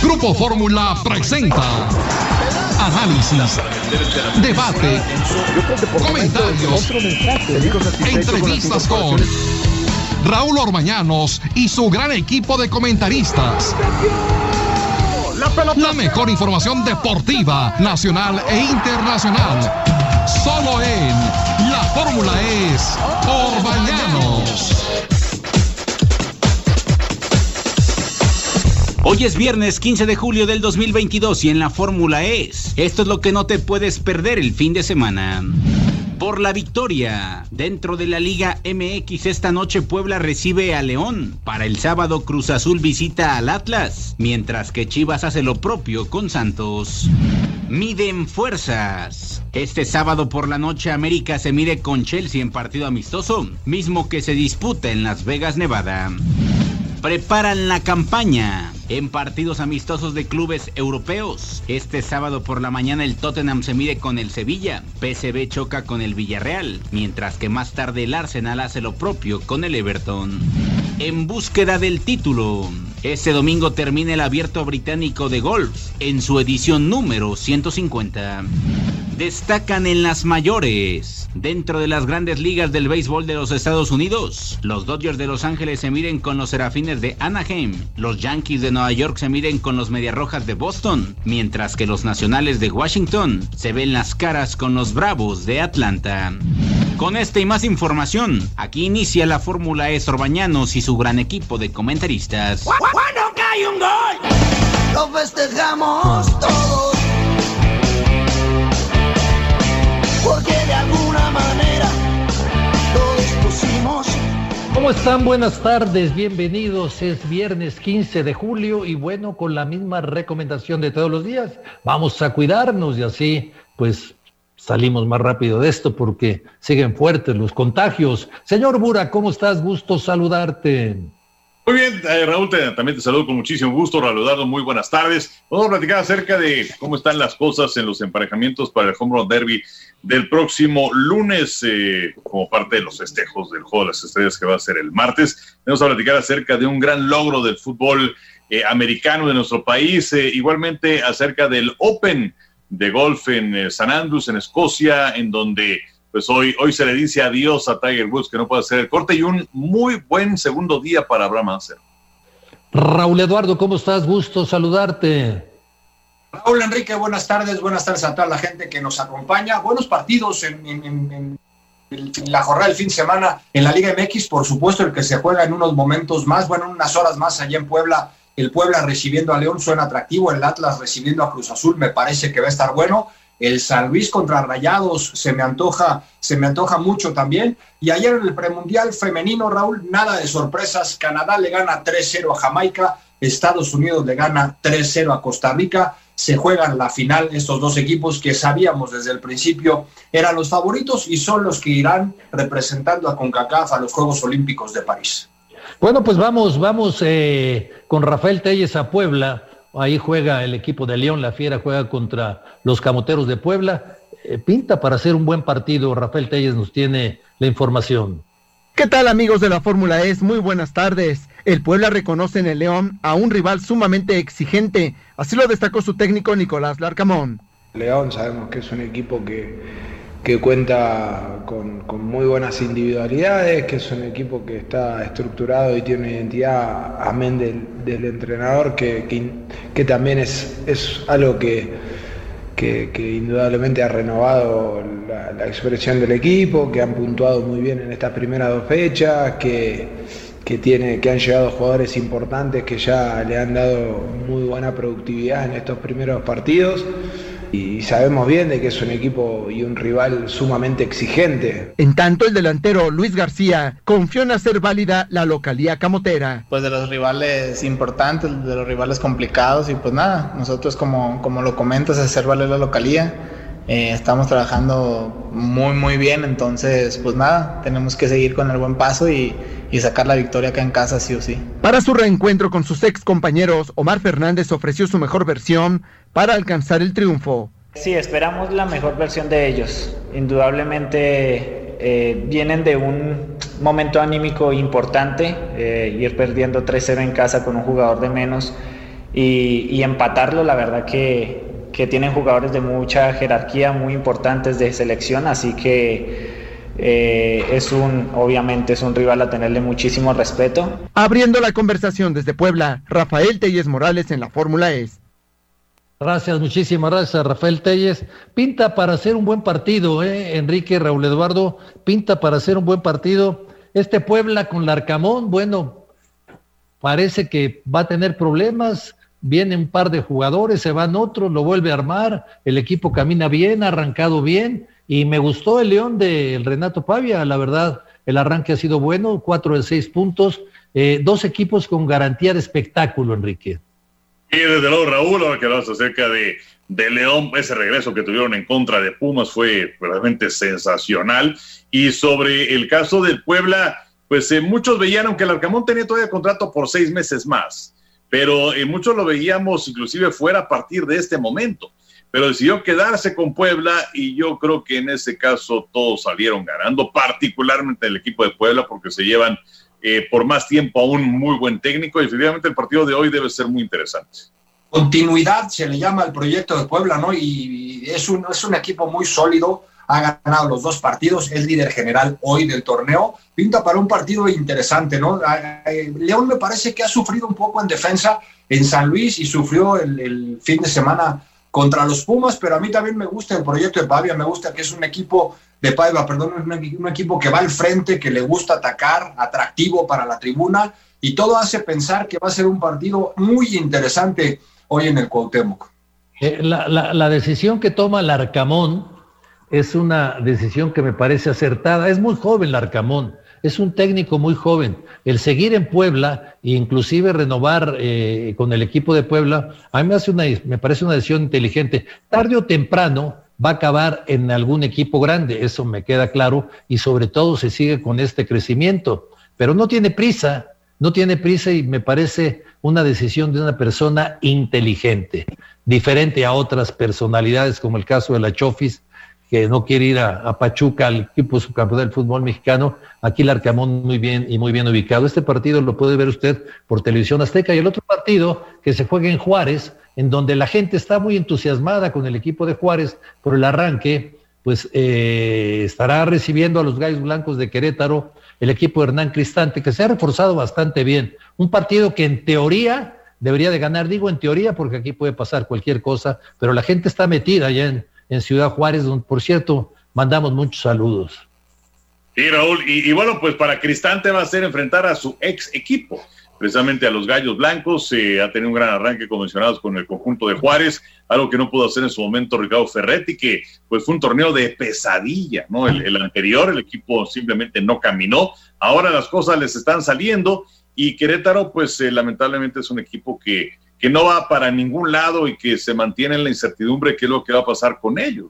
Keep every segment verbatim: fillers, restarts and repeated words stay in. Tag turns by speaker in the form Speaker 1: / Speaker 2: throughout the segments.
Speaker 1: Grupo Fórmula presenta análisis, debate, comentarios, entrevistas con Raúl Orbañanos y su gran equipo de comentaristas. La mejor información deportiva, nacional e internacional. Solo en La Fórmula es Orbañanos.
Speaker 2: Hoy es viernes quince de julio del dos mil veintidós y en La Fórmula es. Esto es lo que no te puedes perder el fin de semana. Por la victoria, dentro de la Liga M X esta noche Puebla recibe a León. Para el sábado Cruz Azul visita al Atlas, mientras que Chivas hace lo propio con Santos. Miden fuerzas. Este sábado por la noche América se mide con Chelsea en partido amistoso, mismo que se disputa en Las Vegas, Nevada. Preparan la campaña en partidos amistosos de clubes europeos. Este sábado por la mañana el Tottenham se mide con el Sevilla, P S V choca con el Villarreal, mientras que más tarde el Arsenal hace lo propio con el Everton. En búsqueda del título, este domingo termina el Abierto Británico de Golf en su edición número ciento cincuenta. Destacan en las mayores. Dentro de las grandes ligas del béisbol de los Estados Unidos, los Dodgers de Los Ángeles se miden con los Serafines de Anaheim, los Yankees de Nueva York se miden con los Medias Rojas de Boston, mientras que los Nacionales de Washington se ven las caras con los Bravos de Atlanta. Con esta y más información, aquí inicia La Fórmula es Orbañanos y su gran equipo de comentaristas.
Speaker 3: ¡Cuando cae un gol! ¡Lo festejamos todos! Porque de alguna manera todos pusimos.
Speaker 4: ¿Cómo están? Buenas tardes, bienvenidos. Es viernes quince de julio y bueno, con la misma recomendación de todos los días, vamos a cuidarnos y así pues salimos más rápido de esto porque siguen fuertes los contagios. Señor Bura, ¿cómo estás? Gusto saludarte.
Speaker 5: Muy bien, eh, Raúl, te, también te saludo con muchísimo gusto. Raúl Eduardo, muy buenas tardes. Vamos a platicar acerca de cómo están las cosas en los emparejamientos para el Home Run Derby del próximo lunes, eh, como parte de los festejos del Juego de las Estrellas que va a ser el martes. Vamos a platicar acerca de un gran logro del fútbol eh, americano de nuestro país, eh, igualmente acerca del Open de golf en eh, San Andrews, en Escocia, en donde pues hoy, hoy se le dice adiós a Tiger Woods, que no puede hacer el corte, y un muy buen segundo día para Abraham Anser.
Speaker 4: Raúl Eduardo, ¿cómo estás? Gusto saludarte.
Speaker 6: Raúl Enrique, buenas tardes, buenas tardes a toda la gente que nos acompaña. Buenos partidos en, en, en, en la jornada del fin de semana en la Liga M X, por supuesto el que se juega en unos momentos más, bueno, unas horas más allá en Puebla. El Puebla recibiendo a León suena atractivo, el Atlas recibiendo a Cruz Azul me parece que va a estar bueno. El San Luis contra Rayados se me antoja, se me antoja mucho también. Y ayer en el premundial femenino, Raúl, nada de sorpresas. Canadá le gana tres cero a Jamaica, Estados Unidos le gana tres cero a Costa Rica. Se juegan la final estos dos equipos que sabíamos desde el principio eran los favoritos y son los que irán representando a CONCACAF a los Juegos Olímpicos de París.
Speaker 4: Bueno, pues vamos, vamos eh, con Rafael Telles a Puebla. Ahí juega el equipo de León, la Fiera juega contra los Camoteros de Puebla. Eh, pinta para hacer un buen partido. Rafael Telles nos tiene la información.
Speaker 7: ¿Qué tal, amigos de la Fórmula E S? Muy buenas tardes. El Puebla reconoce en el León a un rival sumamente exigente. Así lo destacó su técnico Nicolás Larcamón.
Speaker 8: León sabemos que es un equipo que, que cuenta con, con muy buenas individualidades, que es un equipo que está estructurado y tiene una identidad, amén del, del entrenador, que, que, que también es, es algo que... Que, que indudablemente ha renovado la, la expresión del equipo, que han puntuado muy bien en estas primeras dos fechas, que, que, tiene, que han llegado jugadores importantes que ya le han dado muy buena productividad en estos primeros partidos. Y sabemos bien de que es un equipo y un rival sumamente exigente.
Speaker 7: En tanto, el delantero Luis García confió en hacer válida la localía camotera.
Speaker 9: Pues de los rivales importantes, de los rivales complicados, y pues nada, nosotros como, como lo comentas, hacer valer la localía. Eh, estamos trabajando muy muy bien, entonces pues nada, tenemos que seguir con el buen paso y, y sacar la victoria acá en casa sí o sí.
Speaker 7: Para su reencuentro con sus ex compañeros, Omar Fernández ofreció su mejor versión para alcanzar el triunfo.
Speaker 10: Sí, esperamos la mejor versión de ellos. Indudablemente eh, vienen de un momento anímico importante, eh, ir perdiendo tres cero en casa con un jugador de menos y, y empatarlo, la verdad que, que tienen jugadores de mucha jerarquía, muy importantes de selección, así que eh, es un, obviamente es un rival a tenerle muchísimo respeto.
Speaker 7: Abriendo la conversación desde Puebla, Rafael Telles Morales en la Fórmula E.
Speaker 4: Gracias, muchísimas gracias, Rafael Telles. Pinta para hacer un buen partido, ¿eh? Enrique, Raúl Eduardo, pinta para hacer un buen partido. Este Puebla con Larcamón, bueno, parece que va a tener problemas. Viene un par de jugadores, se van otros, lo vuelve a armar, el equipo camina bien, ha arrancado bien, y me gustó el León del Renato Pavia, la verdad, el arranque ha sido bueno, cuatro de seis puntos, eh, dos equipos con garantía de espectáculo, Enrique.
Speaker 5: Y desde luego, Raúl, ahora que hablas acerca de, de León, ese regreso que tuvieron en contra de Pumas fue realmente sensacional. Y sobre el caso del Puebla, pues eh, muchos veían que el Arcamón tenía todavía contrato por seis meses más, pero eh, muchos lo veíamos inclusive fuera a partir de este momento. Pero decidió quedarse con Puebla y yo creo que en ese caso todos salieron ganando, particularmente el equipo de Puebla, porque se llevan Eh, por más tiempo a un muy buen técnico, y definitivamente el partido de hoy debe ser muy interesante.
Speaker 6: Continuidad se le llama al proyecto de Puebla, ¿no? Y es un, es un equipo muy sólido, ha ganado los dos partidos, es líder general hoy del torneo, pinta para un partido interesante, ¿no? León me parece que ha sufrido un poco en defensa en San Luis y sufrió el, el fin de semana contra los Pumas, pero a mí también me gusta el proyecto de Pavia, me gusta que es un equipo de Paiva, perdón, un, un equipo que va al frente, que le gusta atacar, atractivo para la tribuna, y todo hace pensar que va a ser un partido muy interesante hoy en el Cuauhtémoc.
Speaker 4: Eh, la, la, la decisión que toma Larcamón es una decisión que me parece acertada. Es muy joven Larcamón, es un técnico muy joven. El seguir en Puebla e inclusive renovar eh, con el equipo de Puebla, a mí me, hace una, me parece una decisión inteligente. Tarde o temprano va a acabar en algún equipo grande, eso me queda claro, y sobre todo se sigue con este crecimiento, pero no tiene prisa, no tiene prisa y me parece una decisión de una persona inteligente, diferente a otras personalidades como el caso de la Chofis, que no quiere ir a, a Pachuca, al equipo subcampeón del fútbol mexicano. Aquí el Arcamón muy bien y muy bien ubicado. Este partido lo puede ver usted por Televisión Azteca, y el otro partido que se juega en Juárez, en donde la gente está muy entusiasmada con el equipo de Juárez por el arranque, pues eh, estará recibiendo a los Gallos Blancos de Querétaro, el equipo de Hernán Cristante, que se ha reforzado bastante bien. Un partido que en teoría debería de ganar, digo en teoría porque aquí puede pasar cualquier cosa, pero la gente está metida allá en, en Ciudad Juárez, donde por cierto mandamos muchos saludos.
Speaker 5: Sí, Raúl, y, y bueno, pues para Cristante va a ser enfrentar a su ex equipo, precisamente a los Gallos Blancos. Eh, ha tenido un gran arranque, como mencionados, con el conjunto de Juárez, algo que no pudo hacer en su momento Ricardo Ferretti, que pues fue un torneo de pesadilla, ¿no? El, el anterior, el equipo simplemente no caminó, ahora las cosas les están saliendo, y Querétaro, pues eh, lamentablemente es un equipo que, que no va para ningún lado y que se mantiene en la incertidumbre qué es lo que va a pasar con ellos.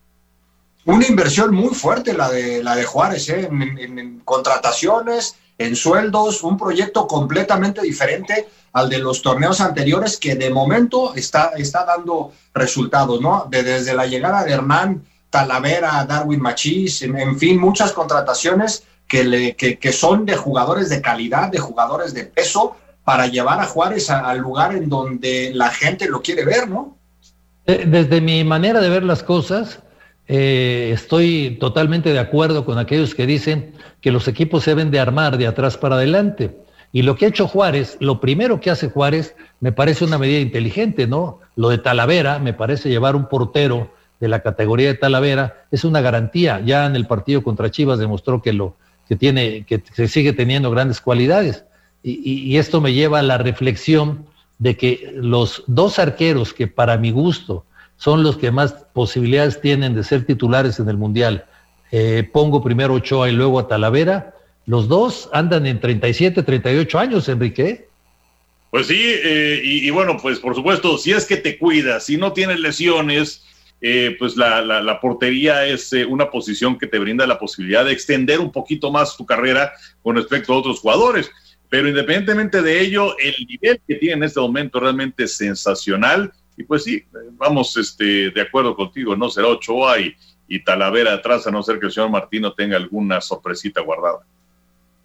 Speaker 6: Una inversión muy fuerte la de, la de Juárez, ¿eh? en, en, en contrataciones, en sueldos, un proyecto completamente diferente al de los torneos anteriores, que de momento está, está dando resultados, ¿no? De, desde la llegada de Hernán, Talavera, Darwin Machís, en, en fin, muchas contrataciones que, le, que, que son de jugadores de calidad, de jugadores de peso, para llevar a Juárez a, al lugar en donde la gente lo quiere ver, ¿no?
Speaker 4: Desde mi manera de ver las cosas, eh, estoy totalmente de acuerdo con aquellos que dicen que los equipos se deben de armar de atrás para adelante. Y lo que ha hecho Juárez, lo primero que hace Juárez, me parece una medida inteligente, ¿no? Lo de Talavera, me parece llevar un portero de la categoría de Talavera, es una garantía. Ya en el partido contra Chivas demostró que lo que tiene, que se sigue teniendo grandes cualidades. Y, y, y esto me lleva a la reflexión de que los dos arqueros que para mi gusto son los que más posibilidades tienen de ser titulares en el Mundial, eh, pongo primero a Ochoa y luego a Talavera, los dos andan en treinta y siete, treinta y ocho años, Enrique.
Speaker 5: Pues sí, eh, y, y bueno, pues por supuesto, si es que te cuidas, si no tienes lesiones, eh, pues la, la, la portería es eh, una posición que te brinda la posibilidad de extender un poquito más tu carrera con respecto a otros jugadores. Pero independientemente de ello, el nivel que tiene en este momento realmente es sensacional. Y pues sí, vamos este, de acuerdo contigo, ¿no? Será Ochoa y, y Talavera atrás, a no ser que el señor Martino tenga alguna sorpresita guardada.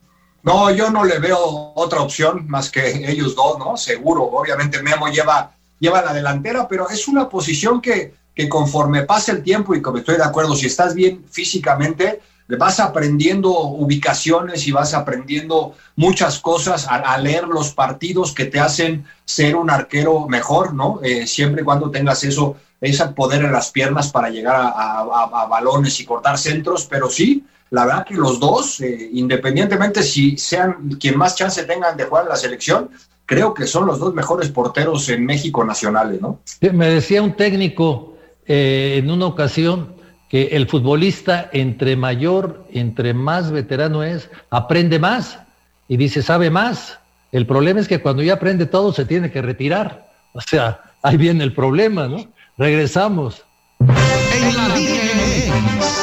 Speaker 6: No, yo no le veo otra opción más que ellos dos, ¿no? Seguro, obviamente Memo lleva, lleva la delantera, pero es una posición que, que conforme pasa el tiempo, y como estoy de acuerdo, si estás bien físicamente, vas aprendiendo ubicaciones y vas aprendiendo muchas cosas a, a leer los partidos que te hacen ser un arquero mejor, ¿no? Eh, siempre y cuando tengas eso, ese poder en las piernas para llegar a, a, a balones y cortar centros, pero sí, la verdad que los dos, eh, independientemente si sean quien más chance tengan de jugar en la selección, creo que son los dos mejores porteros en México nacionales, ¿no?
Speaker 4: Me decía un técnico eh, en una ocasión que el futbolista entre mayor, entre más veterano es, aprende más y dice, sabe más. El problema es que cuando ya aprende todo se tiene que retirar. O sea, ahí viene el problema, ¿no? Regresamos.
Speaker 1: En la Liga M X.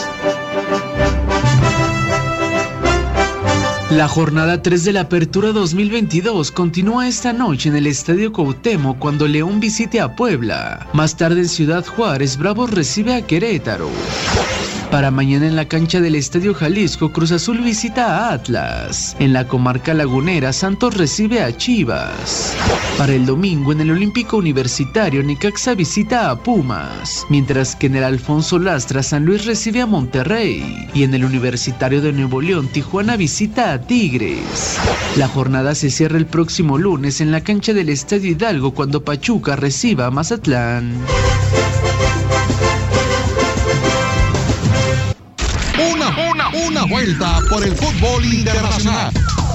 Speaker 11: La jornada tres de la Apertura dos mil veintidós continúa esta noche en el Estadio Cuauhtémoc cuando León visite a Puebla. Más tarde en Ciudad Juárez, Bravos recibe a Querétaro. Para mañana en la cancha del Estadio Jalisco, Cruz Azul visita a Atlas. En la comarca lagunera, Santos recibe a Chivas. Para el domingo en el Olímpico Universitario, Necaxa visita a Pumas. Mientras que en el Alfonso Lastra, San Luis recibe a Monterrey. Y en el Universitario de Nuevo León, Tijuana visita a Tigres. La jornada se cierra el próximo lunes en la cancha del Estadio Hidalgo cuando Pachuca reciba a Mazatlán.
Speaker 1: Una, una, una vuelta por el fútbol internacional.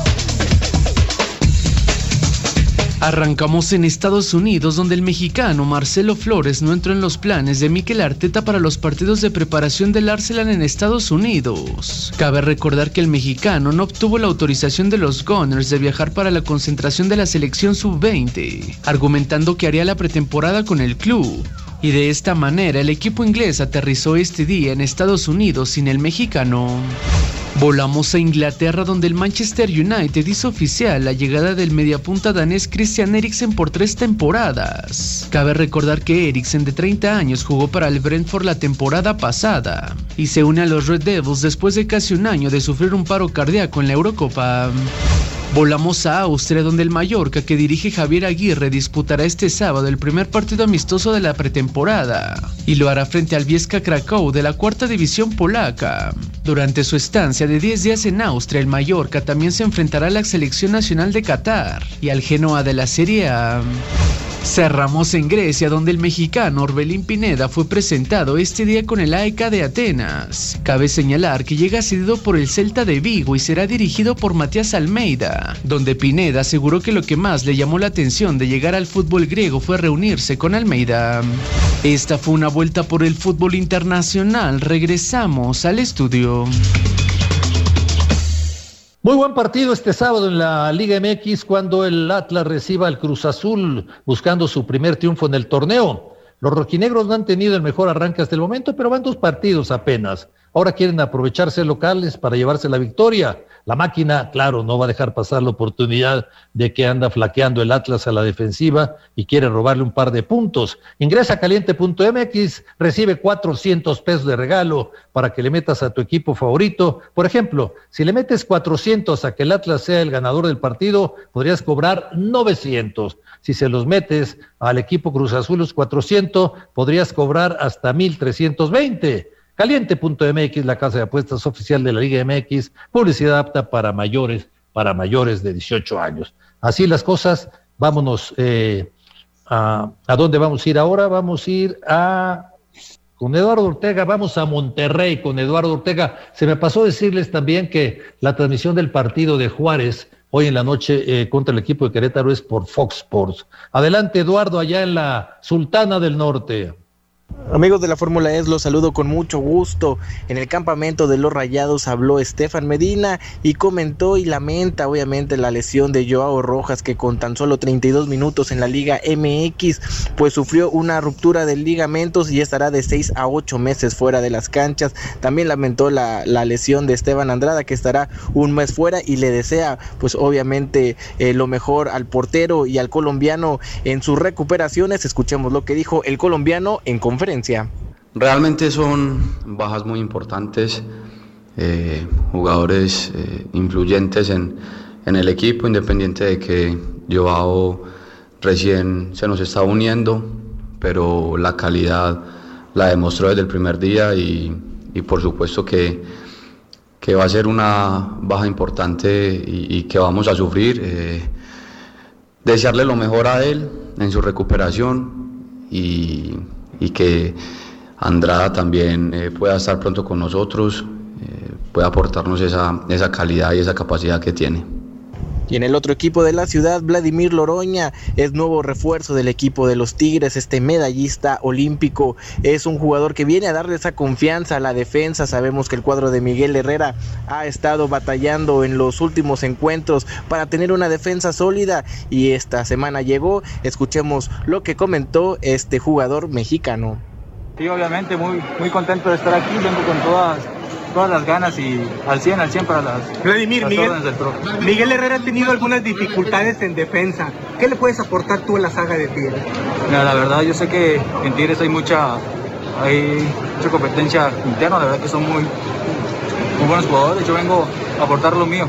Speaker 11: Arrancamos en Estados Unidos, donde el mexicano Marcelo Flores no entró en los planes de Mikel Arteta para los partidos de preparación del Arsenal en Estados Unidos. Cabe recordar que el mexicano no obtuvo la autorización de los Gunners de viajar para la concentración de la selección sub veinte, argumentando que haría la pretemporada con el club. Y de esta manera el equipo inglés aterrizó este día en Estados Unidos sin el mexicano. Volamos a Inglaterra, donde el Manchester United hizo oficial la llegada del mediapunta danés Christian Eriksen por tres temporadas. Cabe recordar que Eriksen, de treinta años, jugó para el Brentford la temporada pasada y se une a los Red Devils después de casi un año de sufrir un paro cardíaco en la Eurocopa. Volamos a Austria, donde el Mallorca, que dirige Javier Aguirre, disputará este sábado el primer partido amistoso de la pretemporada y lo hará frente al Wisła Cracovia de la cuarta división polaca. Durante su estancia de diez días en Austria, el Mallorca también se enfrentará a la selección nacional de Qatar y al Genoa de la Serie A. Cerramos en Grecia, donde el mexicano Orbelín Pineda fue presentado este día con el A E K de Atenas. Cabe señalar que llega cedido por el Celta de Vigo y será dirigido por Matías Almeida, donde Pineda aseguró que lo que más le llamó la atención de llegar al fútbol griego fue reunirse con Almeida. Esta fue una vuelta por el fútbol internacional. Regresamos al estudio.
Speaker 4: Muy buen partido este sábado en la Liga M X cuando el Atlas reciba al Cruz Azul buscando su primer triunfo en el torneo. Los rojinegros no han tenido el mejor arranque hasta el momento, pero van dos partidos apenas. Ahora quieren aprovecharse locales para llevarse la victoria. La máquina, claro, no va a dejar pasar la oportunidad de que anda flaqueando el Atlas a la defensiva y quiere robarle un par de puntos. Ingresa a caliente punto m x, recibe cuatrocientos pesos de regalo para que le metas a tu equipo favorito. Por ejemplo, si le metes cuatrocientos a que el Atlas sea el ganador del partido, podrías cobrar novecientos. Si se los metes al equipo Cruz Azul los cuatrocientos, podrías cobrar hasta mil trescientos veinte. caliente punto m x, la casa de apuestas oficial de la Liga M X, publicidad apta para mayores, para mayores de dieciocho años. Así las cosas, vámonos, eh, a, ¿a dónde vamos a ir ahora? Vamos a ir a, con Eduardo Ortega, vamos a Monterrey con Eduardo Ortega. Se me pasó decirles también que la transmisión del partido de Juárez hoy en la noche eh, contra el equipo de Querétaro es por Fox Sports. Adelante, Eduardo, allá en la Sultana del Norte.
Speaker 12: Amigos de la Fórmula E, los saludo con mucho gusto. En el campamento de los Rayados habló Estefan Medina y comentó y lamenta obviamente la lesión de Joao Rojas, que con tan solo treinta y dos minutos en la Liga M X pues sufrió una ruptura de ligamentos y estará de seis a ocho meses fuera de las canchas. También lamentó la, la lesión de Esteban Andrada, que estará un mes fuera, y le desea pues obviamente eh, lo mejor al portero y al colombiano en sus recuperaciones. Escuchemos lo que dijo el colombiano en conferencia.
Speaker 13: Realmente son bajas muy importantes. eh, jugadores eh, influyentes en, en el equipo, independiente de que Joao recién se nos está uniendo, pero la calidad la demostró desde el primer día y, y por supuesto que, que va a ser una baja importante y, y que vamos a sufrir. Eh, desearle lo mejor a él en su recuperación y, y que Andrada también eh, pueda estar pronto con nosotros, eh, pueda aportarnos esa, esa calidad y esa capacidad que tiene.
Speaker 12: Y en el otro equipo de la ciudad, Vladimir Loroña es nuevo refuerzo del equipo de los Tigres. Este medallista olímpico es un jugador que viene a darle esa confianza a la defensa. Sabemos que el cuadro de Miguel Herrera ha estado batallando en los últimos encuentros para tener una defensa sólida y esta semana llegó. Escuchemos lo que comentó este jugador mexicano.
Speaker 14: Sí, obviamente muy, muy contento de estar aquí, vengo con todas todas las ganas y al cien, al cien para las,
Speaker 15: Vladimir,
Speaker 14: las
Speaker 15: Miguel,
Speaker 14: órdenes del pro.
Speaker 15: Miguel Herrera ha tenido algunas dificultades en defensa. ¿Qué le puedes aportar tú a la saga de Tigres?
Speaker 14: Mira, la verdad yo sé que en Tigres hay mucha hay mucha competencia interna, la verdad que son muy, muy buenos jugadores. Yo vengo a aportar lo mío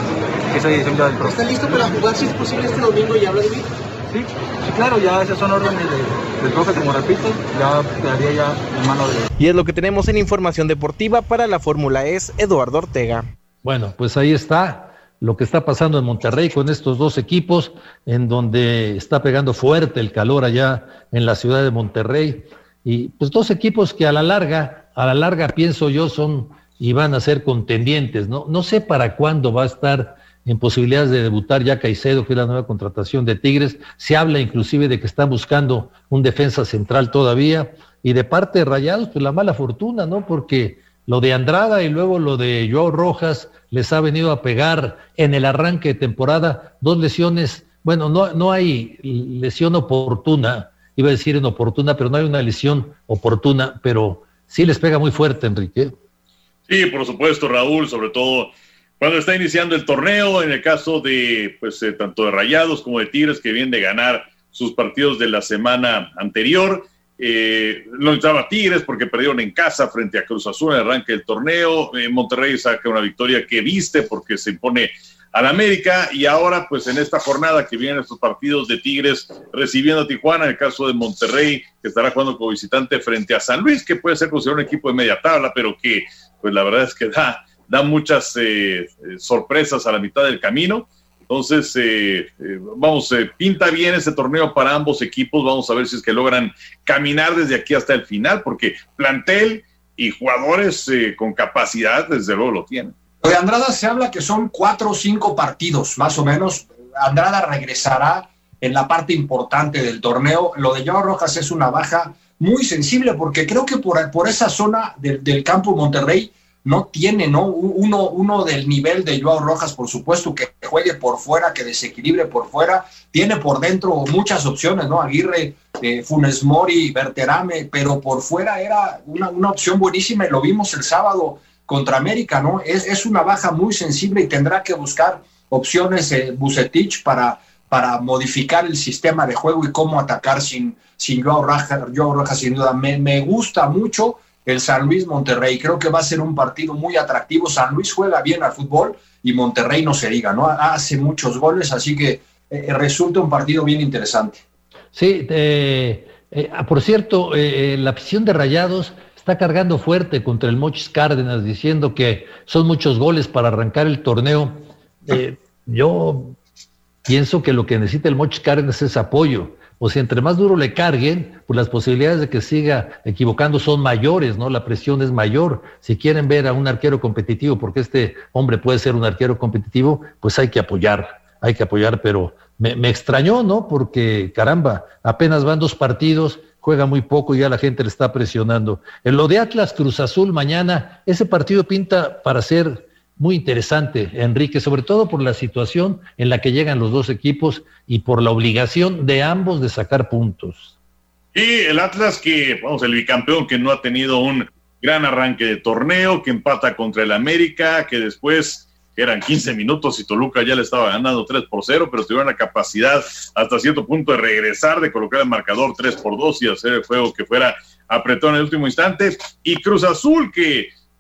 Speaker 14: y esa edición ya del pro.
Speaker 15: ¿Está listo para jugar si es posible este domingo ya, Vladimir?
Speaker 14: Sí, sí, claro, ya esas son órdenes de, del profe, como repito, ya quedaría ya en mano de...
Speaker 12: Y es lo que tenemos en información deportiva para la Fórmula E, Eduardo Ortega.
Speaker 4: Bueno, pues ahí está lo que está pasando en Monterrey con estos dos equipos, en donde está pegando fuerte el calor allá en la ciudad de Monterrey, y pues dos equipos que a la larga, a la larga pienso yo son y van a ser contendientes, ¿no? No sé para cuándo va a estar en posibilidades de debutar ya Caicedo, que es la nueva contratación de Tigres. Se habla inclusive de que están buscando un defensa central todavía, y de parte de Rayados, pues la mala fortuna, ¿no? Porque lo de Andrada y luego lo de Joao Rojas les ha venido a pegar en el arranque de temporada, dos lesiones, bueno, no, no hay lesión oportuna, iba a decir inoportuna, pero no hay una lesión oportuna, pero sí les pega muy fuerte, Enrique.
Speaker 5: Sí, por supuesto, Raúl, sobre todo cuando está iniciando el torneo, en el caso de pues eh, tanto de Rayados como de Tigres, que vienen de ganar sus partidos de la semana anterior. Eh, lo necesitaba Tigres porque perdieron en casa frente a Cruz Azul en el arranque del torneo. Eh, Monterrey saca una victoria que viste porque se impone al América, y ahora pues en esta jornada que vienen estos partidos de Tigres recibiendo a Tijuana, en el caso de Monterrey, que estará jugando como visitante frente a San Luis, que puede ser considerado un equipo de media tabla, pero que pues la verdad es que da da muchas eh, sorpresas a la mitad del camino. Entonces, eh, eh, vamos, eh, pinta bien ese torneo para ambos equipos. Vamos a ver si es que logran caminar desde aquí hasta el final, porque plantel y jugadores eh, con capacidad, desde luego lo tienen.
Speaker 6: Lo de Andrada se habla que son cuatro o cinco partidos, más o menos. Andrada regresará en la parte importante del torneo. Lo de Joao Rojas es una baja muy sensible, porque creo que por, por esa zona de, del campo Monterrey no tiene, ¿no? Uno, uno del nivel de Joao Rojas, por supuesto, que juegue por fuera, que desequilibre por fuera, tiene por dentro muchas opciones, ¿no? Aguirre, eh, Funes Mori, Berterame, pero por fuera era una, una opción buenísima, y lo vimos el sábado contra América, ¿no? Es, es una baja muy sensible y tendrá que buscar opciones eh, Vucetich para, para modificar el sistema de juego y cómo atacar sin, sin Joao Rojas, Joao Rojas, sin duda. Me, me gusta mucho el San Luis Monterrey, creo que va a ser un partido muy atractivo. San Luis juega bien al fútbol y Monterrey no se diga, ¿no? Hace muchos goles, así que eh, resulta un partido bien interesante.
Speaker 4: Sí, eh, eh, por cierto, eh, la afición de Rayados está cargando fuerte contra el Mochis Cárdenas, diciendo que son muchos goles para arrancar el torneo. Eh, yo pienso que lo que necesita el Mochis Cárdenas es apoyo. O sea, entre más duro le carguen, pues las posibilidades de que siga equivocando son mayores, ¿no? La presión es mayor. Si quieren ver a un arquero competitivo, porque este hombre puede ser un arquero competitivo, pues hay que apoyar, hay que apoyar, pero me, me extrañó, ¿no? Porque, caramba, apenas van dos partidos, juega muy poco y ya la gente le está presionando. En lo de Atlas Cruz Azul mañana, ese partido pinta para ser muy interesante, Enrique, sobre todo por la situación en la que llegan los dos equipos y por la obligación de ambos de sacar puntos.
Speaker 5: Y el Atlas, que, vamos, el bicampeón, que no ha tenido un gran arranque de torneo, que empata contra el América, que después eran quince minutos y Toluca ya le estaba ganando tres por cero, pero tuvieron la capacidad hasta cierto punto de regresar, de colocar el marcador tres por dos y hacer el juego que fuera apretado en el último instante. Y Cruz Azul, que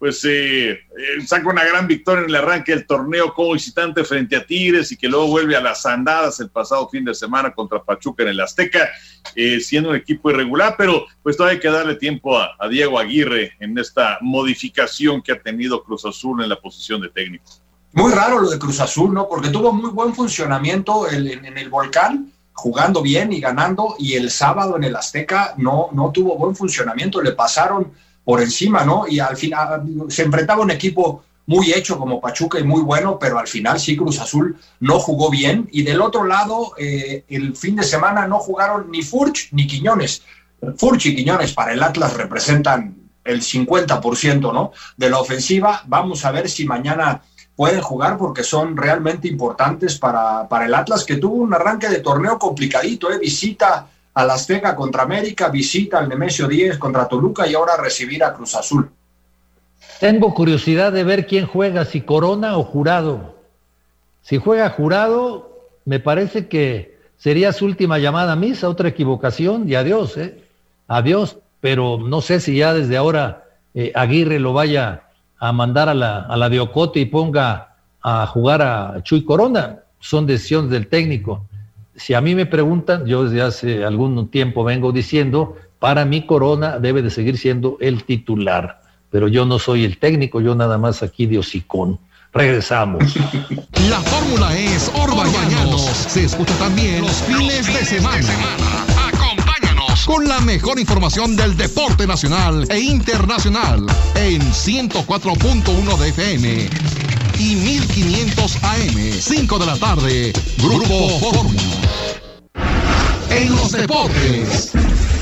Speaker 5: pues eh, eh, saca una gran victoria en el arranque del torneo como visitante frente a Tigres y que luego vuelve a las andadas el pasado fin de semana contra Pachuca en el Azteca, eh, siendo un equipo irregular, pero pues todavía hay que darle tiempo a, a Diego Aguirre en esta modificación que ha tenido Cruz Azul en la posición de técnico.
Speaker 6: Muy raro lo de Cruz Azul, ¿no? Porque tuvo muy buen funcionamiento el, en, en el Volcán, jugando bien y ganando, y el sábado en el Azteca no, no tuvo buen funcionamiento, le pasaron por encima, ¿no? Y al final se enfrentaba un equipo muy hecho como Pachuca y muy bueno, pero al final sí Cruz Azul no jugó bien. Y del otro lado, eh, el fin de semana no jugaron ni Furch ni Quiñones. Furch y Quiñones para el Atlas representan el cincuenta por ciento, ¿no?, de la ofensiva. Vamos a ver si mañana pueden jugar porque son realmente importantes para, para el Atlas, que tuvo un arranque de torneo complicadito, ¿eh? Visita al Azteca contra América, visita al Nemesio diez contra Toluca y ahora recibir a Cruz Azul.
Speaker 4: Tengo curiosidad de ver quién juega, si Corona o Jurado. Si juega Jurado, me parece que sería su última llamada a misa, otra equivocación y adiós, ¿eh? Adiós, pero no sé si ya desde ahora eh, Aguirre lo vaya a mandar a la, a la de Ocote y ponga a jugar a Chuy Corona. Son decisiones del técnico. Si a mí me preguntan, yo desde hace algún tiempo vengo diciendo, para mí Corona debe de seguir siendo el titular, pero yo no soy el técnico, yo nada más aquí de hocicón. Regresamos.
Speaker 1: La fórmula es Orbañanos. Se escucha también los fines de semana. Acompáñanos con la mejor información del deporte nacional e internacional en ciento cuatro punto uno de F M y mil quinientos A M, cinco de la tarde, Grupo Fórmula. En los deportes.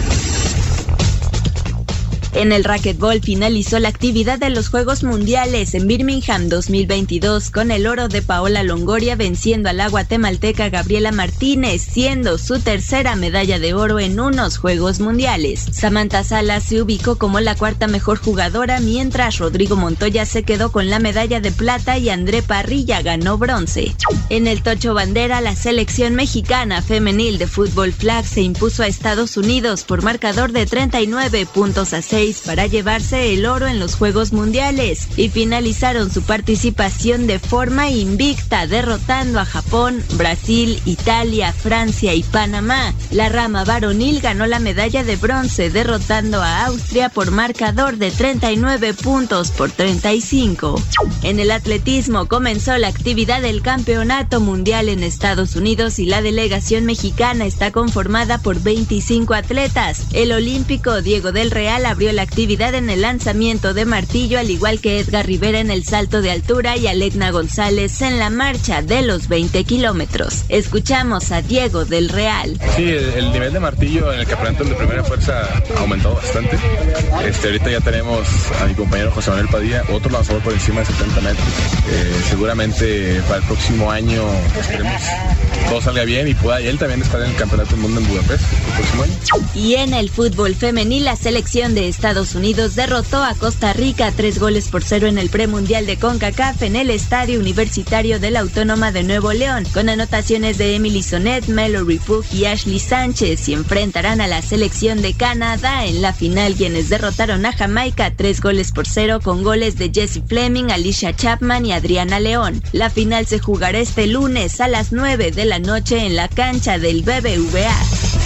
Speaker 16: En el racquetball finalizó la actividad de los Juegos Mundiales en Birmingham dos mil veintidós con el oro de Paola Longoria venciendo a la guatemalteca Gabriela Martínez, siendo su tercera medalla de oro en unos Juegos Mundiales. Samantha Salas se ubicó como la cuarta mejor jugadora, mientras Rodrigo Montoya se quedó con la medalla de plata y André Parrilla ganó bronce. En el tocho bandera, la selección mexicana femenil de fútbol flag se impuso a Estados Unidos por marcador de treinta y nueve puntos a seis para llevarse el oro en los Juegos Mundiales y finalizaron su participación de forma invicta, derrotando a Japón, Brasil, Italia, Francia y Panamá. La rama varonil ganó la medalla de bronce, derrotando a Austria por marcador de treinta y nueve puntos por treinta y cinco. En el atletismo comenzó la actividad del Campeonato Mundial en Estados Unidos y la delegación mexicana está conformada por veinticinco atletas. El olímpico Diego del Real abrió la actividad en el lanzamiento de martillo, al igual que Edgar Rivera en el salto de altura y Alegna González en la marcha de los veinte kilómetros. Escuchamos a Diego del Real.
Speaker 17: Sí, el, el nivel de martillo en el campeonato de primera fuerza ha aumentado bastante. Este, ahorita ya tenemos a mi compañero José Manuel Padilla, otro lanzador por encima de setenta metros. Eh, seguramente para el próximo año esperemos todo salga bien y pueda él también estar en el campeonato del mundo en Budapest el próximo año.
Speaker 16: Y en el fútbol femenil, la selección de Estados Unidos derrotó a Costa Rica tres goles por cero en el premundial de CONCACAF en el Estadio Universitario de la Autónoma de Nuevo León, con anotaciones de Emily Sonet, Mallory Pugh y Ashley Sánchez, y enfrentarán a la selección de Canadá en la final, quienes derrotaron a Jamaica tres goles por cero con goles de Jessie Fleming, Alicia Chapman y Adriana León. La final se jugará este lunes a las nueve de la noche en la cancha del B B V A.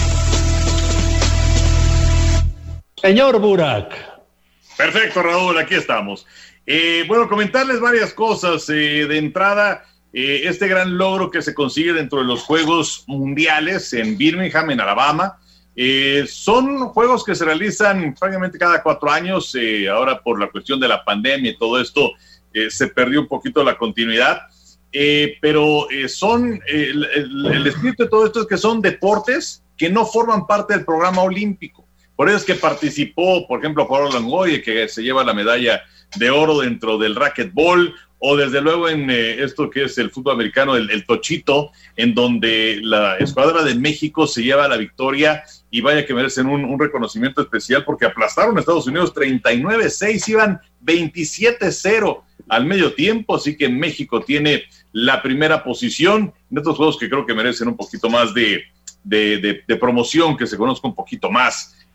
Speaker 4: Señor Burak.
Speaker 5: Perfecto, Raúl, aquí estamos. Eh, bueno, comentarles varias cosas. Eh, de entrada, eh, este gran logro que se consigue dentro de los Juegos Mundiales en Birmingham, en Alabama. Eh, son juegos que se realizan prácticamente cada cuatro años. Eh, ahora, por la cuestión de la pandemia y todo esto, eh, se perdió un poquito la continuidad. Eh, pero eh, son, eh, el, el, el espíritu de todo esto es que son deportes que no forman parte del programa olímpico. Por eso es que participó, por ejemplo, Paola Longoria, que se lleva la medalla de oro dentro del racquetball, o desde luego en eh, esto que es el fútbol americano, el, el tochito, en donde la escuadra de México se lleva la victoria, y vaya que merecen un, un reconocimiento especial porque aplastaron a Estados Unidos treinta y nueve a seis, iban veintisiete a cero al medio tiempo, así que México tiene la primera posición en estos juegos que creo que merecen un poquito más de, de, de, de promoción, que se conozca un poquito más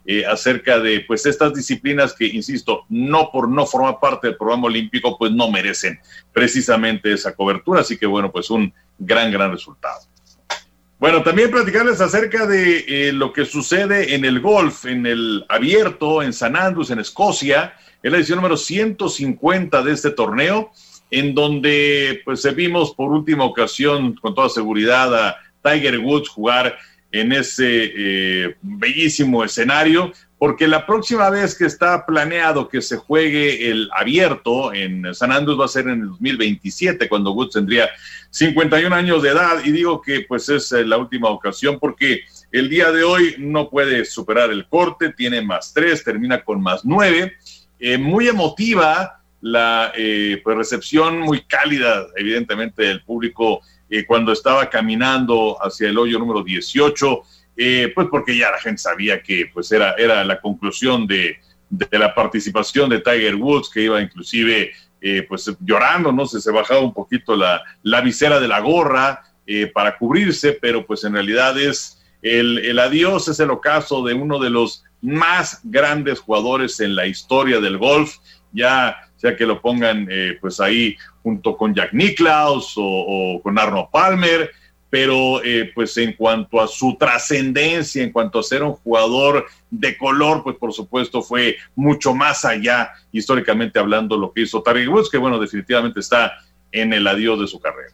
Speaker 5: eh, acerca de pues estas disciplinas que, insisto, no por no formar parte del programa olímpico, pues no merecen precisamente esa cobertura. Así que bueno, pues un gran, gran resultado. Bueno, también platicarles acerca de eh, lo que sucede en el golf, en el abierto, en San Andrews, en Escocia. Es la edición número ciento cincuenta de este torneo, en donde pues vimos por última ocasión, con toda seguridad, a Tiger Woods jugar en ese eh, bellísimo escenario, porque la próxima vez que está planeado que se juegue el abierto en San Andrews va a ser en el dos mil veintisiete, cuando Woods tendría cincuenta y un años de edad, y digo que pues es la última ocasión porque el día de hoy no puede superar el corte, tiene más tres, termina con más nueve, eh, muy emotiva la eh, pues recepción, muy cálida evidentemente del público eh, cuando estaba caminando hacia el hoyo número dieciocho, Eh, pues porque ya la gente sabía que pues era, era la conclusión de, de la participación de Tiger Woods, que iba inclusive eh, pues llorando, ¿no? Se, se bajaba un poquito la, la visera de la gorra eh, para cubrirse, pero pues en realidad es el, el adiós, es el ocaso de uno de los más grandes jugadores en la historia del golf, ya sea que lo pongan eh, pues ahí junto con Jack Nicklaus o, o con Arnold Palmer, pero eh, pues en cuanto a su trascendencia, en cuanto a ser un jugador de color, pues por supuesto fue mucho más allá, históricamente hablando, lo que hizo Tiger Woods, que bueno, definitivamente está en el adiós de su carrera.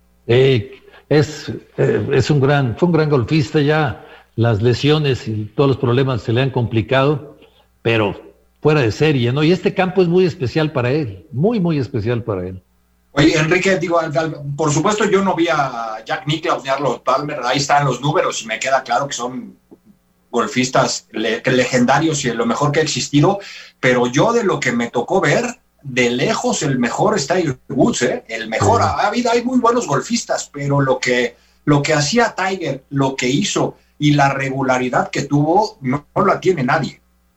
Speaker 4: Eh, es, eh, es un gran, fue un gran golfista, ya las lesiones y todos los problemas se le han complicado, pero fuera de serie, ¿no? Y este campo es muy especial para él, muy, muy especial para él.
Speaker 6: Oye, Enrique, digo, por supuesto yo no vi a Jack Nicklaus ni a Arnold Palmer, ahí están los números y me queda claro que son golfistas le- legendarios y lo mejor que ha existido, pero yo de lo que me tocó ver, de lejos el mejor es Tiger Woods, ¿eh? El mejor, ha, ha habido, hay muy buenos golfistas, pero lo que, lo que hacía Tiger, lo que hizo y la regularidad que tuvo, no, no la tiene nadie.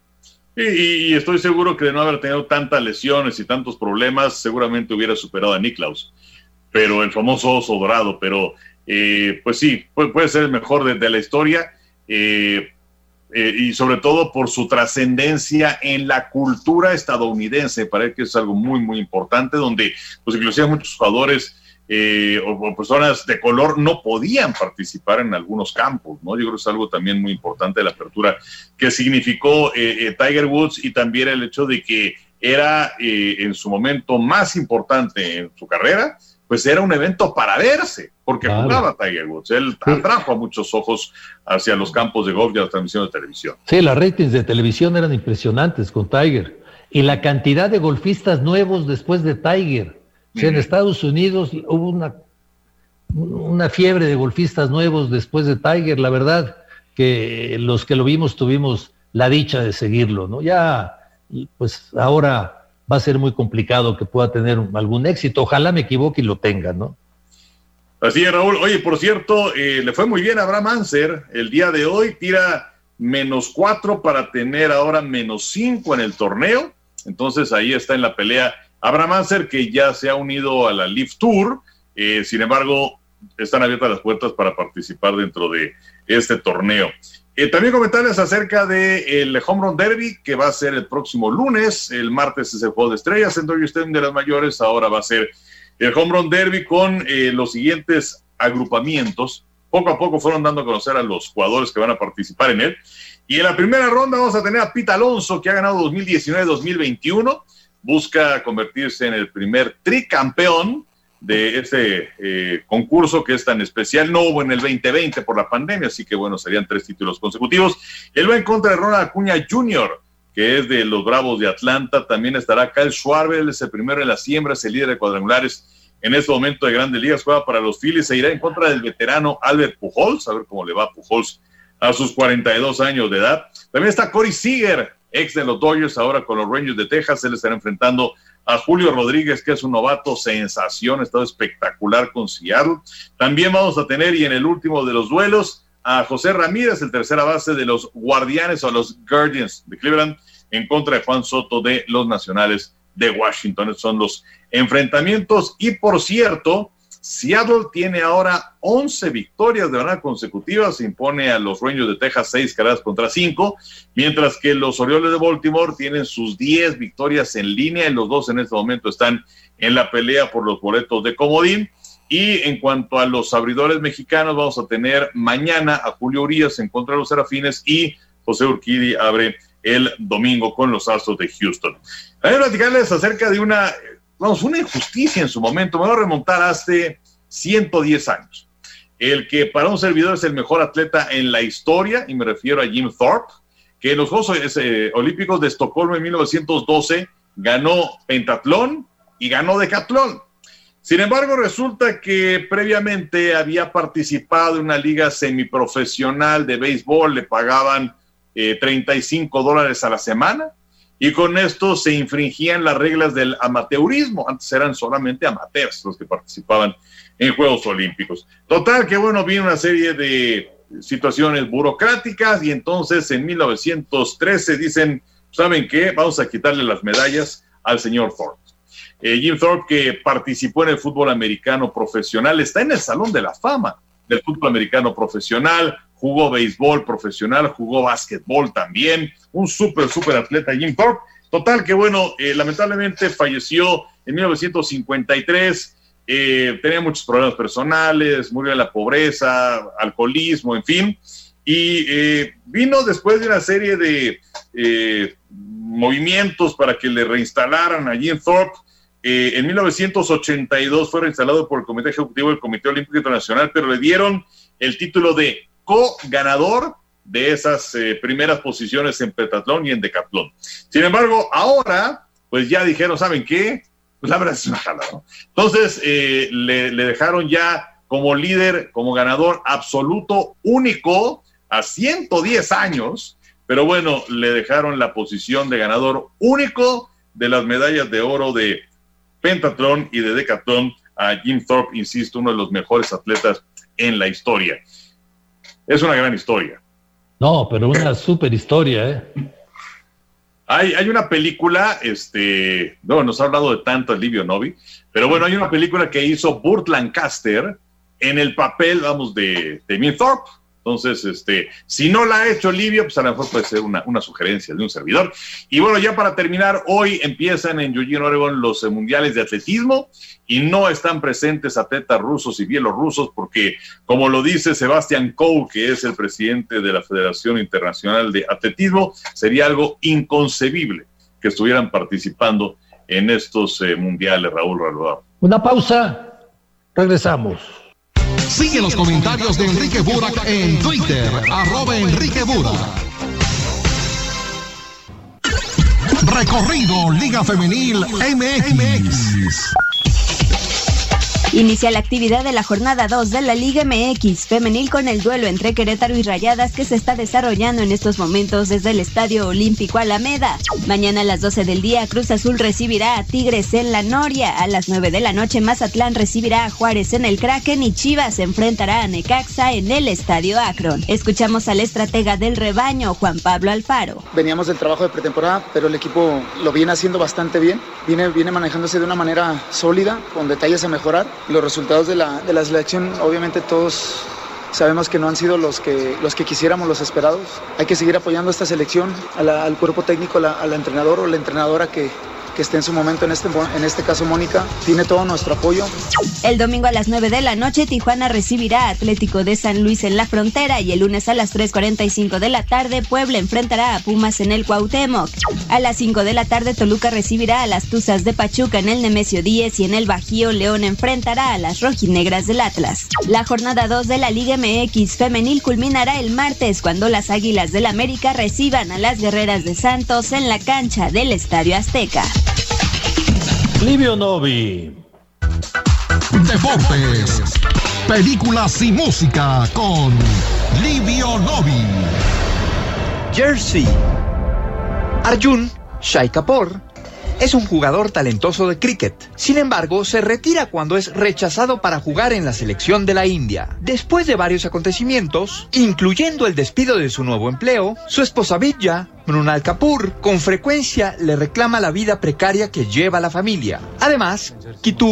Speaker 5: Y, y estoy seguro que de no haber tenido tantas lesiones y tantos problemas, seguramente hubiera superado a Nicklaus, pero el famoso oso dorado, pero eh, pues sí, puede, puede ser el mejor de, de la historia, eh, eh, y sobre todo por su trascendencia en la cultura estadounidense. Parece que es algo muy, muy importante, donde pues inclusive muchos jugadores Eh, o, o personas de color no podían participar en algunos campos, ¿no? Yo creo que es algo también muy importante de la apertura que significó eh, eh, Tiger Woods, y también el hecho de que era eh, en su momento más importante en su carrera, pues era un evento para verse, porque claro, jugaba Tiger Woods. Él sí atrajo a muchos ojos hacia los campos de golf y a las transmisiones de televisión.
Speaker 4: Sí, las ratings de televisión eran impresionantes con Tiger, y la cantidad de golfistas nuevos después de Tiger. O sea, en Estados Unidos hubo una, una fiebre de golfistas nuevos después de Tiger. La verdad que los que lo vimos tuvimos la dicha de seguirlo, ¿no? Ya, pues ahora va a ser muy complicado que pueda tener algún éxito. Ojalá me equivoque y lo tenga, ¿no?
Speaker 5: Así es, Raúl. Oye, por cierto, eh, le fue muy bien a Abraham Ancer. El día de hoy tira menos cuatro para tener ahora menos cinco en el torneo. Entonces ahí está en la pelea Abraham Ancer, que ya se ha unido a la Live Tour. Eh, sin embargo, están abiertas las puertas para participar dentro de este torneo. Eh, también comentarles acerca del Home Run Derby, que va a ser el próximo lunes. El martes es el Juego de Estrellas en Dodger Stadium de las mayores. Ahora va a ser el Home Run Derby con eh, los siguientes agrupamientos. Poco a poco fueron dando a conocer a los jugadores que van a participar en él. Y en la primera ronda vamos a tener a Pete Alonso, que ha ganado dos mil diecinueve dos mil veintiuno. Busca convertirse en el primer tricampeón de este eh, concurso que es tan especial. No hubo en el veinte veinte por la pandemia, así que bueno, serían tres títulos consecutivos. Él va en contra de Ronald Acuña junior, que es de los Bravos de Atlanta. También estará Kyle Schwarber, él es el primero en las siembras, el líder de cuadrangulares en este momento de Grandes Ligas, juega para los Phillies. Se irá en contra del veterano Albert Pujols, a ver cómo le va a Pujols a sus cuarenta y dos años de edad. También está Corey Seager, ex de los Dodgers, ahora con los Rangers de Texas. Él estará enfrentando a Julio Rodríguez, que es un novato sensación, ha estado espectacular con Seattle. También vamos a tener, y en el último de los duelos, a José Ramírez, el tercera base de los Guardianes o los Guardians de Cleveland, en contra de Juan Soto de los Nacionales de Washington. Estos son los enfrentamientos. Y por cierto, Seattle tiene ahora once victorias de manera consecutiva, se impone a los Rangers de Texas seis carreras contra cinco, mientras que los Orioles de Baltimore tienen sus diez victorias en línea, y los dos en este momento están en la pelea por los boletos de comodín. Y en cuanto a los abridores mexicanos, vamos a tener mañana a Julio Urías en contra de los Serafines, y José Urquidi abre el domingo con los Astros de Houston. Voy a platicarles acerca de una... Vamos, una injusticia en su momento. Me voy a remontar hace ciento diez años. El que para un servidor es el mejor atleta en la historia, y me refiero a Jim Thorpe, que en los Juegos eh, Olímpicos de Estocolmo en mil novecientos doce ganó pentatlón y ganó decatlón. Sin embargo, resulta que previamente había participado en una liga semiprofesional de béisbol, le pagaban eh, treinta y cinco dólares a la semana, y con esto se infringían las reglas del amateurismo. Antes eran solamente amateurs los que participaban en Juegos Olímpicos. Total, que bueno, vino una serie de situaciones burocráticas, y entonces en mil novecientos trece dicen, ¿saben qué? Vamos a quitarle las medallas al señor Thorpe. Eh, Jim Thorpe, que participó en el fútbol americano profesional, está en el Salón de la Fama del fútbol americano profesional, jugó béisbol profesional, jugó básquetbol también, un súper, súper atleta Jim Thorpe. Total, que bueno, eh, lamentablemente falleció en mil novecientos cincuenta y tres, eh, tenía muchos problemas personales, murió de la pobreza, alcoholismo, en fin, y eh, vino después de una serie de eh, movimientos para que le reinstalaran a Jim Thorpe. Eh, en mil novecientos ochenta y dos fue reinstalado por el Comité Ejecutivo del Comité Olímpico Internacional, pero le dieron el título de co-ganador de esas eh, primeras posiciones en pentatlón y en decatlón. Sin embargo, ahora, pues ya dijeron, ¿saben qué? Pues la verdad es una jala, ¿no? Entonces, eh, le, le dejaron ya como líder, como ganador absoluto, único, a ciento diez años, pero bueno, le dejaron la posición de ganador único de las medallas de oro de pentatlón y de decatlón a Jim Thorpe, insisto, uno de los mejores atletas en la historia. Es una gran historia.
Speaker 4: No, pero una super historia, ¿eh?
Speaker 5: Hay, hay una película, este, no, nos ha hablado de tanto el Livio Novi, pero bueno, hay una película que hizo Burt Lancaster en el papel, vamos, de, de Jim Thorpe. Entonces, este, si no la ha hecho Livio, pues a lo mejor puede ser una, una sugerencia de un servidor. Y bueno, ya para terminar, hoy empiezan en Eugene, Oregon, los eh, mundiales de atletismo, y no están presentes atletas rusos y bielorrusos porque, como lo dice Sebastian Coe, que es el presidente de la Federación Internacional de Atletismo, sería algo inconcebible que estuvieran participando en estos eh, mundiales, Raúl Ralvado.
Speaker 4: Una pausa, regresamos.
Speaker 1: Sigue los comentarios de Enrique Burak en Twitter, arroba Enrique Burak. Recorrido Liga Femenil M X.
Speaker 16: Inicia la actividad de la jornada dos de la Liga M X femenil con el duelo entre Querétaro y Rayadas que se está desarrollando en estos momentos desde el Estadio Olímpico Alameda. Mañana a las doce del día Cruz Azul recibirá a Tigres en la Noria. A las nueve de la noche Mazatlán recibirá a Juárez en el Kraken y Chivas se enfrentará a Necaxa en el Estadio Akron. Escuchamos al estratega del rebaño, Juan Pablo Alfaro.
Speaker 18: Veníamos del trabajo de pretemporada, pero el equipo lo viene haciendo bastante bien. Viene, viene manejándose de una manera sólida, con detalles a mejorar. Los resultados de la, de la selección, obviamente todos sabemos que no han sido los que, los que quisiéramos, los esperados. Hay que seguir apoyando a esta selección, a la, al cuerpo técnico, a la, a la entrenador o la entrenadora que, que esté en su momento, en este, en este caso Mónica, tiene todo nuestro apoyo.
Speaker 16: El domingo a las nueve de la noche Tijuana recibirá a Atlético de San Luis en la Frontera y el lunes a las tres cuarenta y cinco de la tarde Puebla enfrentará a Pumas en el Cuauhtémoc. A las cinco de la tarde Toluca recibirá a las Tuzas de Pachuca en el Nemesio diez y en el Bajío León enfrentará a las rojinegras del Atlas. La jornada dos de la Liga M X femenil culminará el martes cuando las Águilas del América reciban a las Guerreras de Santos en la cancha del Estadio Azteca.
Speaker 4: Livio Novi.
Speaker 1: Deportes, películas y música con Livio Novi.
Speaker 19: Jersey. Arjun Shai Kapoor es un jugador talentoso de cricket. Sin embargo, se retira cuando es rechazado para jugar en la selección de la India. Después de varios acontecimientos, incluyendo el despido de su nuevo empleo, su esposa Vidya, Mrunal Kapoor, con frecuencia le reclama la vida precaria que lleva la familia. Además, Kitu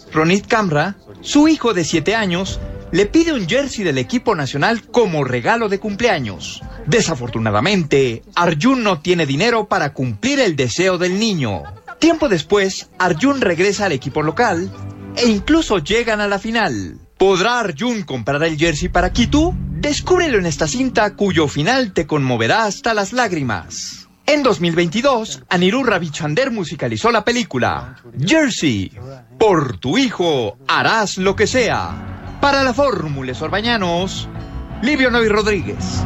Speaker 19: Ronit Camra, su hijo de siete años, le pide un jersey del equipo nacional como regalo de cumpleaños. Desafortunadamente, Arjun no tiene dinero para cumplir el deseo del niño. Tiempo después, Arjun regresa al equipo local e incluso llegan a la final. ¿Podrá Arjun comprar el jersey para Quito? Descúbrelo en esta cinta cuyo final te conmoverá hasta las lágrimas. En dos mil veintidós, Anirudh Ravichander musicalizó la película Jersey. Por tu hijo harás lo que sea. Para la Fórmula Orbañanos, Livio Novi Rodríguez.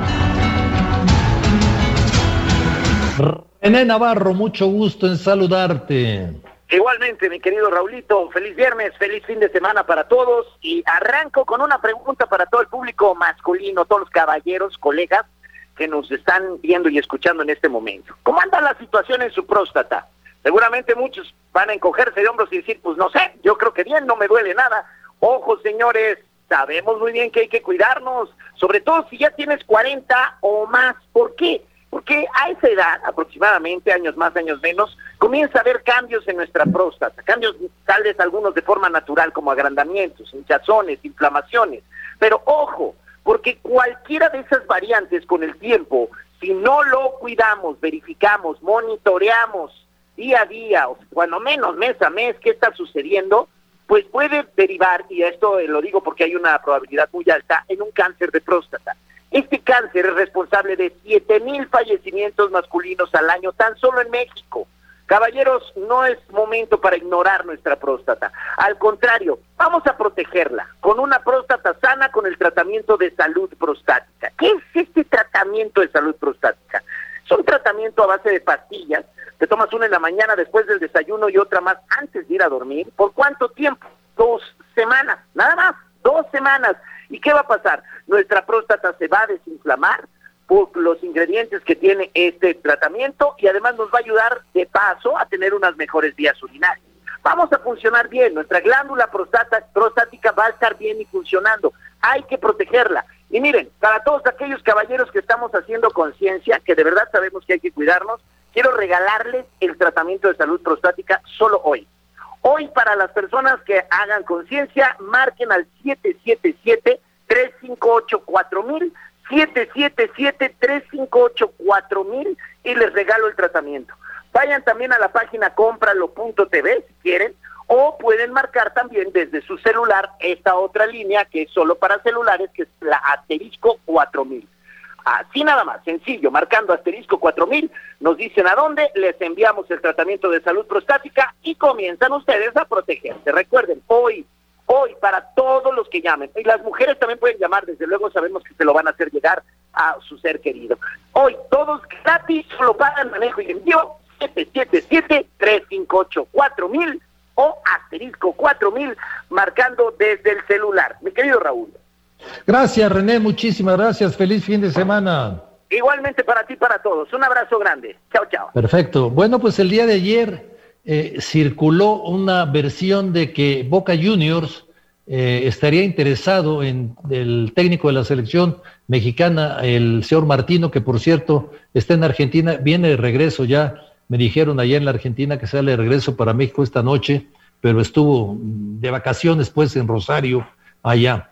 Speaker 4: René Navarro, mucho gusto en saludarte.
Speaker 20: Igualmente, mi querido Raulito, feliz viernes, feliz fin de semana para todos, y arranco con una pregunta para todo el público masculino, todos los caballeros, colegas que nos están viendo y escuchando en este momento. ¿Cómo anda la situación en su próstata? Seguramente muchos van a encogerse de hombros y decir, pues no sé, yo creo que bien, no me duele nada. Ojo, señores, sabemos muy bien que hay que cuidarnos, sobre todo si ya tienes cuarenta o más. ¿Por qué? Porque a esa edad, aproximadamente, años más, años menos, comienza a haber cambios en nuestra próstata, cambios tal vez algunos de forma natural, como agrandamientos, hinchazones, inflamaciones. Pero ojo, porque cualquiera de esas variantes con el tiempo, si no lo cuidamos, verificamos, monitoreamos día a día, o cuando menos mes a mes, qué está sucediendo, pues puede derivar, y esto lo digo porque hay una probabilidad muy alta, en un cáncer de próstata. Este cáncer es responsable de siete mil fallecimientos masculinos al año, tan solo en México. Caballeros, no es momento para ignorar nuestra próstata. Al contrario, vamos a protegerla con una próstata sana con el tratamiento de salud prostática. ¿Qué es este tratamiento de salud prostática? Es un tratamiento a base de pastillas. Te tomas una en la mañana después del desayuno y otra más antes de ir a dormir. ¿Por cuánto tiempo? Dos semanas, nada más, dos semanas. ¿Y qué va a pasar? Nuestra próstata se va a desinflamar por los ingredientes que tiene este tratamiento y además nos va a ayudar de paso a tener unas mejores vías urinarias. Vamos a funcionar bien, nuestra glándula prostata, prostática va a estar bien y funcionando. Hay que protegerla. Y miren, para todos aquellos caballeros que estamos haciendo conciencia, que de verdad sabemos que hay que cuidarnos, quiero regalarles el tratamiento de salud prostática solo hoy. Hoy, para las personas que hagan conciencia, marquen al siete siete siete, tres cinco ocho, cuatro mil, siete siete siete, tres cinco ocho, cuatro mil y les regalo el tratamiento. Vayan también a la página cómpralo punto t v si quieren, o pueden marcar también desde su celular esta otra línea que es solo para celulares, que es la asterisco cuatro mil. Así nada más, sencillo, marcando asterisco cuatro mil, nos dicen a dónde, les enviamos el tratamiento de salud prostática y comienzan ustedes a protegerse. Recuerden, hoy, hoy, para todos los que llamen, y las mujeres también pueden llamar, desde luego sabemos que se lo van a hacer llegar a su ser querido. Hoy, todos gratis, solo pagan manejo y envío, siete siete siete, tres cinco ocho, cuatro mil o asterisco cuatro mil, marcando desde el celular. Mi querido Raúl.
Speaker 4: Gracias, René, muchísimas gracias. Feliz fin de semana.
Speaker 20: Igualmente para ti y para todos. Un abrazo grande. Chao, chao.
Speaker 4: Perfecto. Bueno, pues el día de ayer eh, circuló una versión de que Boca Juniors eh, estaría interesado en el técnico de la selección mexicana, el señor Martino, que por cierto está en Argentina, viene de regreso ya. Me dijeron allá en la Argentina que sale de regreso para México esta noche, pero estuvo de vacaciones pues en Rosario, allá.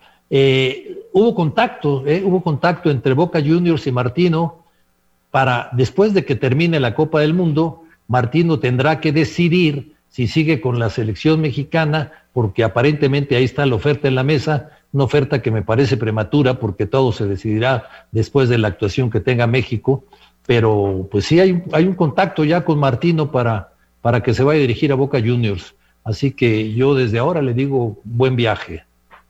Speaker 4: Eh, hubo contacto, eh, hubo contacto entre Boca Juniors y Martino para, después de que termine la Copa del Mundo, Martino tendrá que decidir si sigue con la selección mexicana, porque aparentemente ahí está la oferta en la mesa, una oferta que me parece prematura porque todo se decidirá después de la actuación que tenga México, pero pues sí hay, hay un contacto ya con Martino para, para que se vaya a dirigir a Boca Juniors, así que yo desde ahora le digo buen viaje.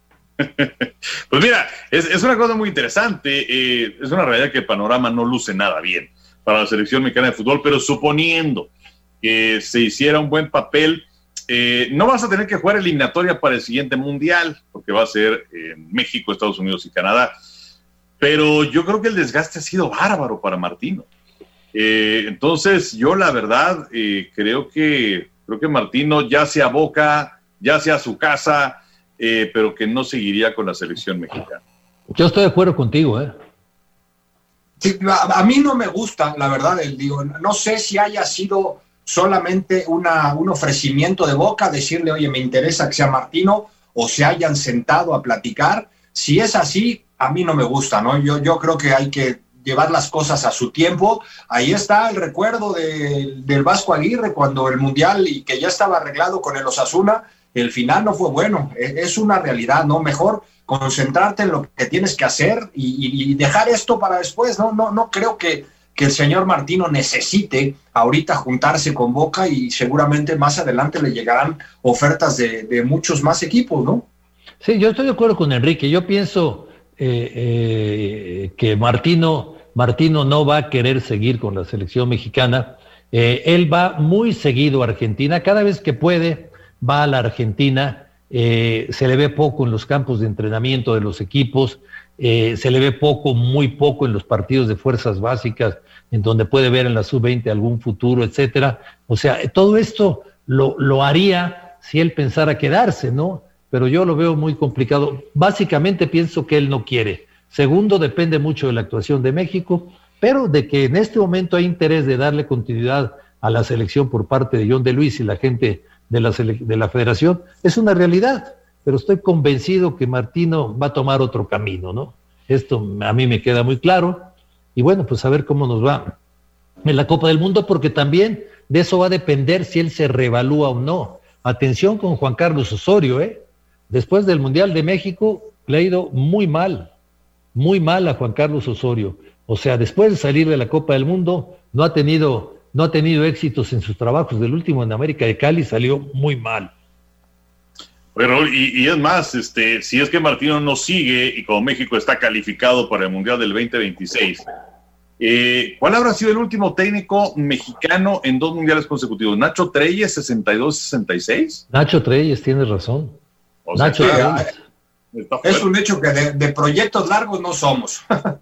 Speaker 5: Pues mira, es, es una cosa muy interesante, eh, es una realidad que el panorama no luce nada bien para la selección mexicana de fútbol, pero suponiendo que se hiciera un buen papel, eh, no vas a tener que jugar eliminatoria para el siguiente mundial, porque va a ser en eh, México, Estados Unidos y Canadá, pero yo creo que el desgaste ha sido bárbaro para Martino. Eh, entonces yo la verdad eh, creo que creo que Martino ya sea Boca, ya sea su casa, Eh, pero que no seguiría con la selección mexicana.
Speaker 4: Yo estoy de acuerdo contigo, ¿eh?
Speaker 6: Sí, a, a mí no me gusta, la verdad, el, digo, no sé si haya sido solamente una, un ofrecimiento de Boca, decirle, oye, me interesa que sea Martino, o se hayan sentado a platicar. Si es así, a mí no me gusta, ¿no? Yo, yo creo que hay que llevar las cosas a su tiempo. Ahí está el recuerdo de, del Vasco Aguirre cuando el Mundial, y que ya estaba arreglado con el Osasuna, el final no fue bueno. Es una realidad, ¿no? Mejor concentrarte en lo que tienes que hacer y, y dejar esto para después, ¿no? No, no creo que, que el señor Martino necesite ahorita juntarse con Boca, y seguramente más adelante le llegarán ofertas de, de muchos más equipos, ¿no?
Speaker 4: Sí, yo estoy de acuerdo con Enrique. Yo pienso eh, eh, que Martino, Martino no va a querer seguir con la selección mexicana. Eh, él va muy seguido a Argentina. Cada vez que puede, va a la Argentina. Eh, se le ve poco en los campos de entrenamiento de los equipos. Eh, se le ve poco, muy poco en los partidos de fuerzas básicas, en donde puede ver en la sub veinte algún futuro, etcétera. O sea, todo esto lo, lo haría si él pensara quedarse, ¿no? Pero yo lo veo muy complicado. Básicamente pienso que él no quiere. Segundo, depende mucho de la actuación de México, pero de que en este momento hay interés de darle continuidad a la selección por parte de John de Luis y la gente de la, sele- de la federación, es una realidad. Pero estoy convencido que Martino va a tomar otro camino, ¿no? Esto a mí me queda muy claro. Y bueno, pues a ver cómo nos va en la Copa del Mundo, porque también de eso va a depender si él se reevalúa o no. Atención con Juan Carlos Osorio, ¿eh? Después del Mundial de México le ha ido muy mal, muy mal a Juan Carlos Osorio. O sea, después de salir de la Copa del Mundo, no ha tenido, no ha tenido éxitos en sus trabajos. Del último en América de Cali salió muy mal.
Speaker 5: Oye, Raúl, y, y es más, este, si es que Martino no sigue y como México está calificado para el Mundial del veinte veintiséis, eh, ¿cuál habrá sido el último técnico mexicano en dos mundiales consecutivos? ¿Nacho Treyes, sesenta y dos sesenta y seis?
Speaker 4: Nacho Treyes, tienes razón.
Speaker 5: O sea,
Speaker 4: Nacho
Speaker 5: que,
Speaker 4: Treyes.
Speaker 6: Es un hecho que de, de proyectos largos no somos.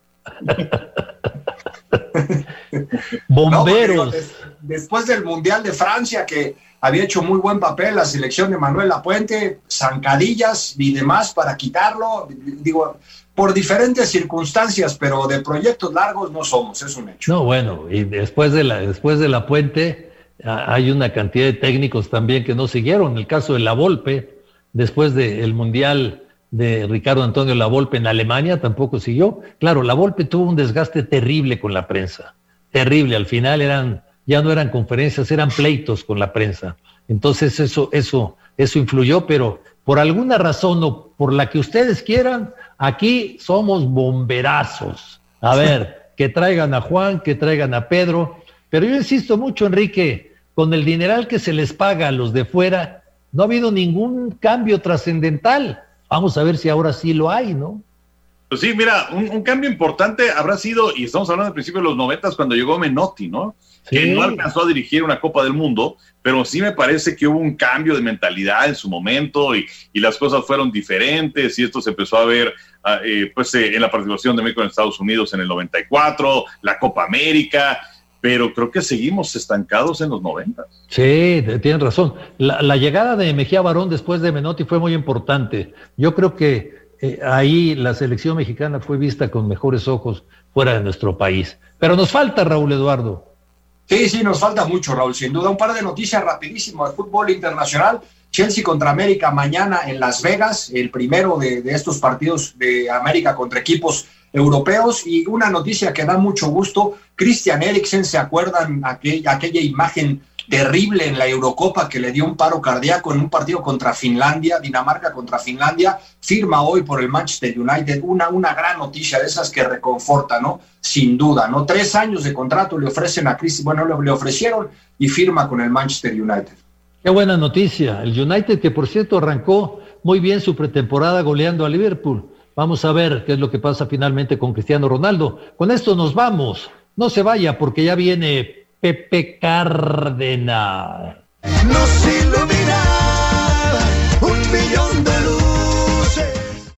Speaker 4: Bomberos.
Speaker 6: No, des, después del Mundial de Francia, que había hecho muy buen papel la selección de Manuel Lapuente, zancadillas y demás para quitarlo, digo, por diferentes circunstancias, pero de proyectos largos no somos, es un hecho.
Speaker 4: No, bueno, y después de la, después de Lapuente hay una cantidad de técnicos también que no siguieron. El caso de Lavolpe, después del Mundial de Ricardo Antonio Lavolpe en Alemania, tampoco siguió. Claro, Lavolpe tuvo un desgaste terrible con la prensa, terrible. Al final eran, ya no eran conferencias, eran pleitos con la prensa. Entonces eso, eso, eso influyó, pero por alguna razón o por la que ustedes quieran, aquí somos bomberazos. A ver, que traigan a Juan, que traigan a Pedro. Pero yo insisto mucho, Enrique, con el dineral que se les paga a los de fuera, no ha habido ningún cambio trascendental. Vamos a ver si ahora sí lo hay, ¿no?
Speaker 5: Pues sí, mira, un, un cambio importante habrá sido, y estamos hablando al principio de los noventas, cuando llegó Menotti, ¿no? Sí. Que no alcanzó a dirigir una Copa del Mundo, pero sí me parece que hubo un cambio de mentalidad en su momento y, y las cosas fueron diferentes, y esto se empezó a ver eh, pues eh, en la participación de México en Estados Unidos en el noventa y cuatro, la Copa América, pero creo que seguimos estancados en los noventas.
Speaker 4: Sí, tienes razón. La, la llegada de Mejía Barón después de Menotti fue muy importante. Yo creo que eh, ahí la selección mexicana fue vista con mejores ojos fuera de nuestro país. Pero nos falta, Raúl Eduardo.
Speaker 6: Sí, sí, nos falta mucho, Raúl, sin duda. Un par de noticias rapidísimo de fútbol internacional. Chelsea contra América mañana en Las Vegas, el primero de, de estos partidos de América contra equipos europeos. Y una noticia que da mucho gusto, Christian Eriksen, ¿se acuerdan aquella, aquella imagen terrible en la Eurocopa que le dio un paro cardíaco en un partido contra Finlandia, Dinamarca contra Finlandia? Firma hoy por el Manchester United, una, una gran noticia de esas que reconforta, ¿no? Sin duda, ¿no? Tres años de contrato le ofrecen a Christian, bueno, le, le ofrecieron y firma con el Manchester United.
Speaker 4: Qué buena noticia. El United, que por cierto arrancó muy bien su pretemporada goleando a Liverpool. Vamos a ver qué es lo que pasa finalmente con Cristiano Ronaldo. Con esto nos vamos. No se vaya porque ya viene Pepe Cárdenas.
Speaker 3: Nos ilumina.